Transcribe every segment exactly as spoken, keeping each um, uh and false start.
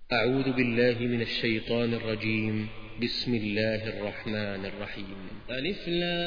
أعوذ بالله من الشيطان الرجيم. بسم الله الرحمن الرحيم. ألف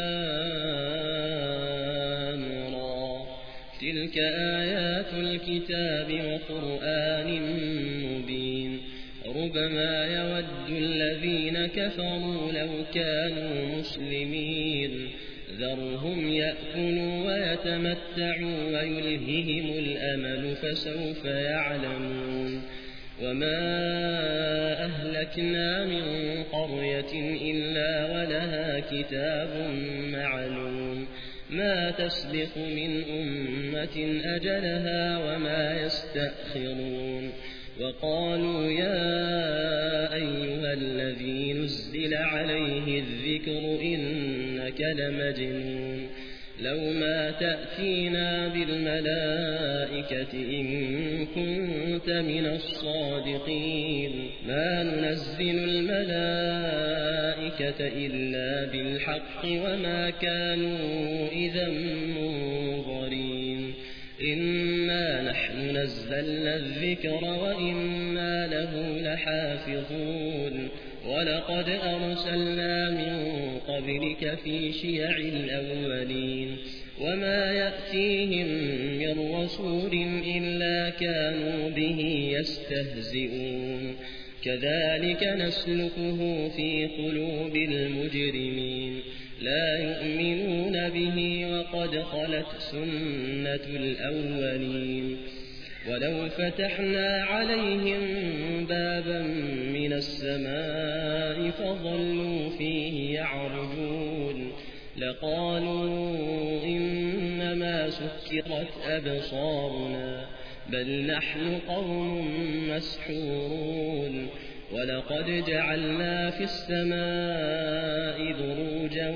لام را تلك آيات الكتاب وقرآن مبين ربما يود الذين كفروا لو كانوا مسلمين ذرهم يأكلوا ويتمتعوا ويلههم الأمل فسوف يعلمون وما أهلكنا من قرية إلا ولها كتاب معلوم ما تسبق من أمة أجلها وما يستأخرون وقالوا يا أيها الذي نزل عليه الذكر إنك لمجنون لو ما تأتينا بالملائكة إن كنت من الصادقين ما ننزل الملائكة إلا بالحق وما كانوا إذا منظرين إنا نحن نزلنا الذكر وإنا له لحافظون ولقد أرسلنا من قبلك في شيع الأولين وما يأتيهم من رسول إلا كانوا به يستهزئون كذلك نسلكه في قلوب المجرمين لا يؤمنون به وقد خلت سنة الأولين ولو فتحنا عليهم بابا من السماء فظلوا فيه يعرجون لقالوا إنما سكرت أبصارنا بل نحن قوم مسحورون ولقد جعلنا في السماء بروجا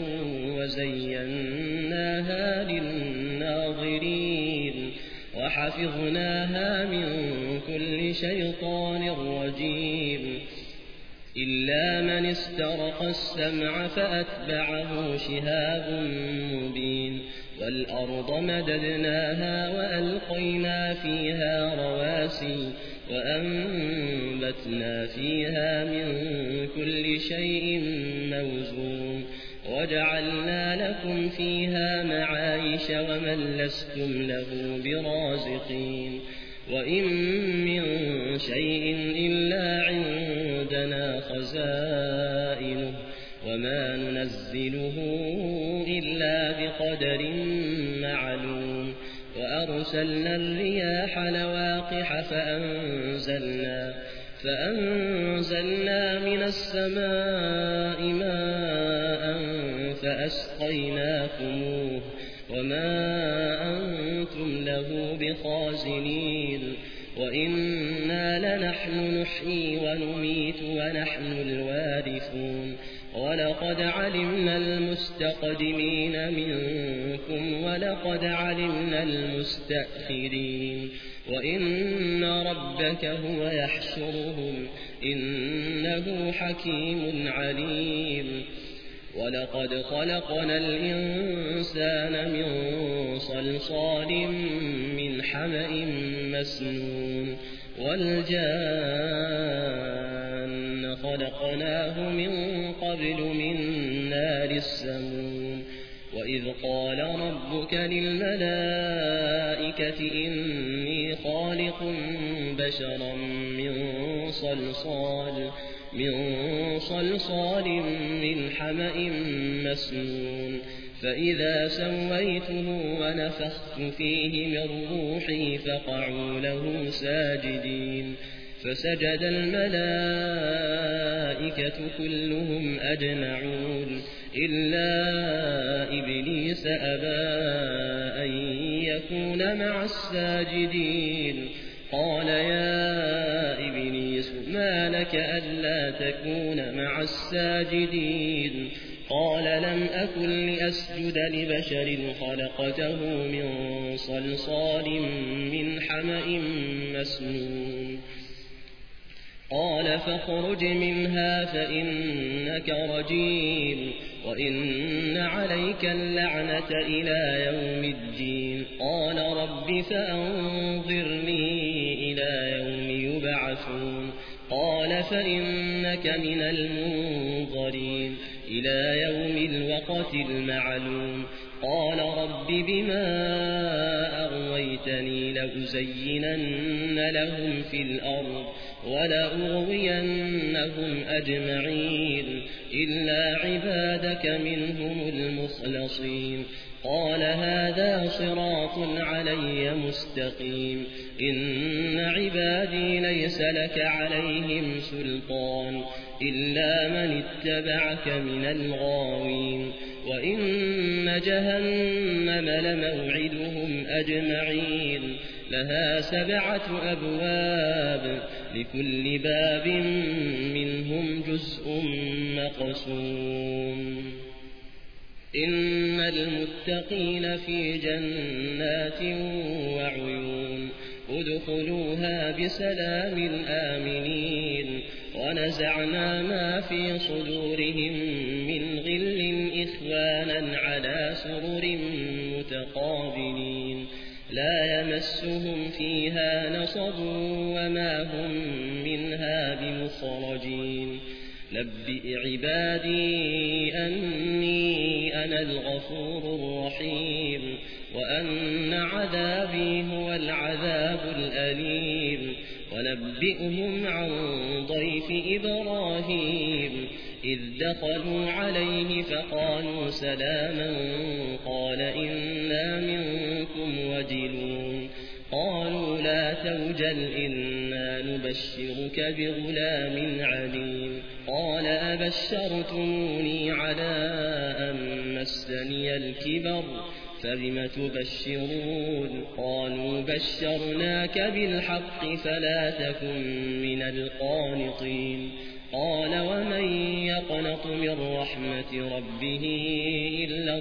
وزيناها للناظرين وحفظناها من كل شيطان رجيم إلا من استرق السمع فأتبعه شهاب مبين والأرض مددناها وألقينا فيها رواسي وأنبتنا فيها من كل شيء موزون وجعلنا لكم فيها معايش ومن لستم له برازقين وإن من شيء إلا عندنا خزائنه وما ننزله إلا بقدر معلوم وأرسلنا الرياح لواقح فأنزلنا فأنزلنا من السماء ماء فأسقيناكموه وما أنتم له بخازنين وإنا لنحن نحيي ونميت ونحن الوارثون ولقد علمنا المستقدمين منكم ولقد علمنا المستأخرين وإن ربك هو يحشرهم إنه حكيم عليم ولقد خلقنا الإنسان من صلصال من حمأ مسنون والجان خلقناه من قبل من نار السموم وإذ قال ربك للملائكة إني خالق بشرا من صلصال من صلصال من حمأ مسنون فإذا سويته ونفخت فيه من روحي فقعوا له ساجدين فسجد الملائكة كلهم أجمعون إلا إبليس أبى أن يكون مع الساجدين قال يا إبليس ما لك ألا تكون مع الساجدين قال لم أكن لأسجد لبشر خلقته من صلصال من حمأ مسنون قال فاخرج منها فإنك رجيم وإن عليك اللعنة إلى يوم الدين قال رب فأنظرني إلى يوم يبعثون يبعثون قال فإنك من المنظرين إلى يوم الوقت المعلوم قال رب بما أغويتني لأزينن لهم في الأرض ولأغوينهم أجمعين إلا عبادك منهم المخلصين قال هذا صراط علي مستقيم إن عبادي ليس لك عليهم سلطان إلا من اتبعك من الغاوين وإن جهنم لموعدهم أجمعين لها سبعة أبواب لكل باب منهم جزء مقسوم إن المتقين في جنات وعيون ادخلوها بسلام آمنين ونزعنا ما في صدورهم من غل إخوانا على سرر متقابلين لا يمسهم فيها نصب وما هم منها بمخرجين نبئ عبادي أني أنا الغفور الرحيم وأن عذابي هو العذاب الأليم ونبئهم عن ضيف إبراهيم إذ دخلوا عليه فقالوا سلاما قال إنا منكم وجلون قالوا لا توجل إنا نبشرك بغلام عليم قال أبشرتموني على أن مسني الكبر فبم تبشرون قالوا بشرناك بالحق فلا تكن من القانطين قال ومن يقنط من رحمة ربه إلا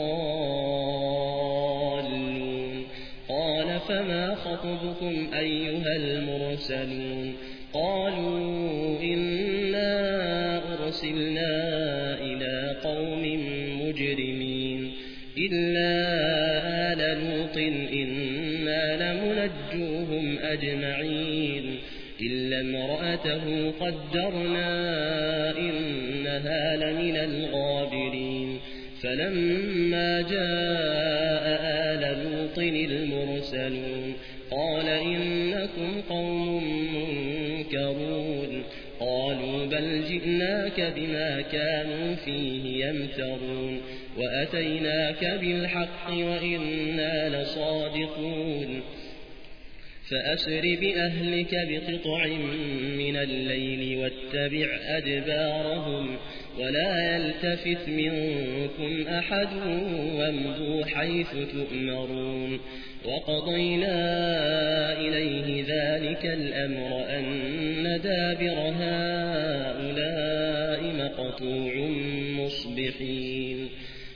الضالون قال فما خطبكم أيها المرسلون قالوا إنا أرسلنا إلى قوم مجرمين إلا آل لوط إنا لمنجوهم أجمعين إلا امرأته قدرنا إنها لمن الغابرين فلما جاء آل لوط المرسلون قال إنكم قوم منكرون قالوا بل جئناك بما كانوا فيه يمترون وأتيناك بالحق وإنا لصادقون فأسر بأهلك بقطع من الليل واتبع أدبارهم ولا يلتفت منكم أحد وامضوا حيث تؤمرون وقضينا إليه ذلك الأمر أن دابر هؤلاء مقطوع مصبحين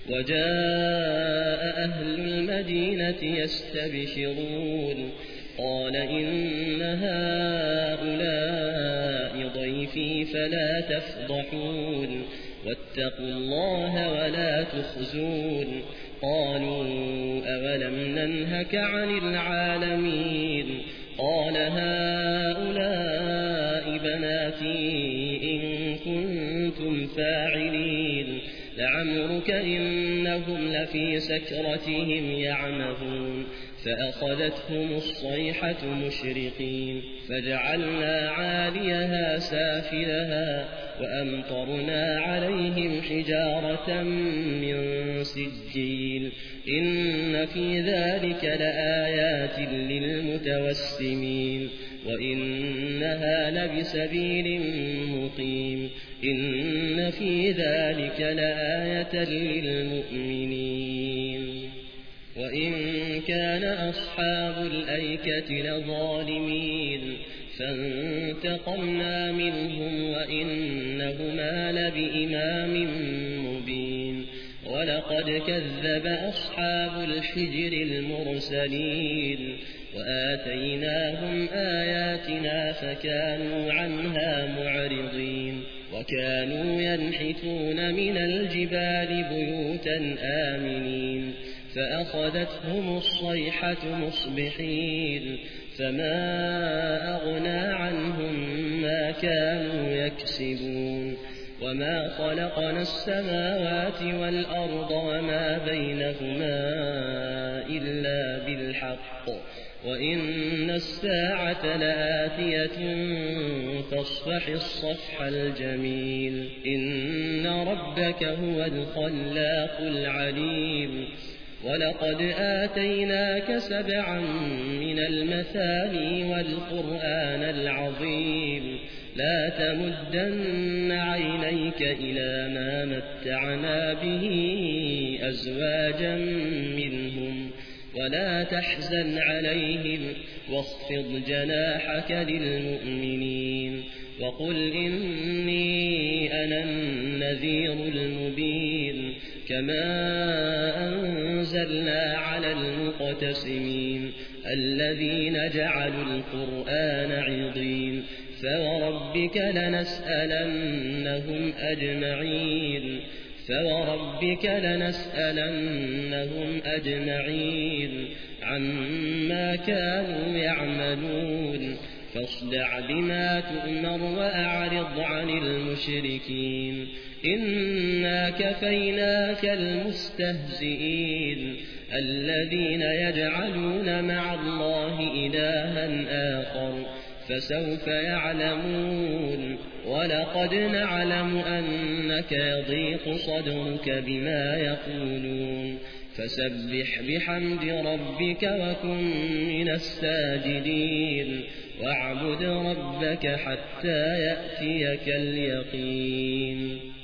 وجاء أهل المدينة يستبشرون قال إن هؤلاء ضيفي فلا تفضحون واتقوا الله ولا تخزون قالوا أولم ننهك عن العالمين قال هؤلاء بناتي إن كنتم فاعلين لعمرك إنهم لفي سكرتهم يعمهون فأخذتهم الصيحة مشرقين فجعلنا عاليها سافلها وأمطرنا عليهم حجارة من سجيل إن في ذلك لآيات للمتوسمين وإنها لبسبيل مقيم إن في ذلك لآية للمؤمنين وإن كان أصحاب الأيكة لظالمين فانتقمنا منهم وإنهما لبإمام مبين ولقد كذب أصحاب الحجر المرسلين وآتيناهم آياتنا فكانوا عنها معرضين وكانوا ينحتون من الجبال بيوتا آمنين فأخذتهم الصيحة مصبحين فما أغنى عنهم ما كانوا يكسبون وما خلقنا السماوات والأرض وما بينهما إلا بالحق وإن الساعة لآتية فاصفح الصفح الجميل إن ربك هو الخلاق العليم ولقد آتيناك سبعا من المثاني والقرآن العظيم لا تمدن عينيك إلى ما متعنا به أزواجا منهم ولا تحزن عليهم واخفض جناحك للمؤمنين وقل إني أنا النذير المبين كما أنزلنا على المقتسمين الذين جعلوا القرآن عضين فوربك لنسألنهم أجمعين فوربك لنسألنهم أجمعين عما كانوا يعملون فاصدع بما تؤمر وأعرض عن المشركين إنا كفيناك المستهزئين الذين يجعلون مع الله إلها آخر فسوف يعلمون ولقد نعلم أنك يضيق صدرك بما يقولون فسبح بحمد ربك وكن من الساجدين واعبد ربك حتى يأتيك اليقين.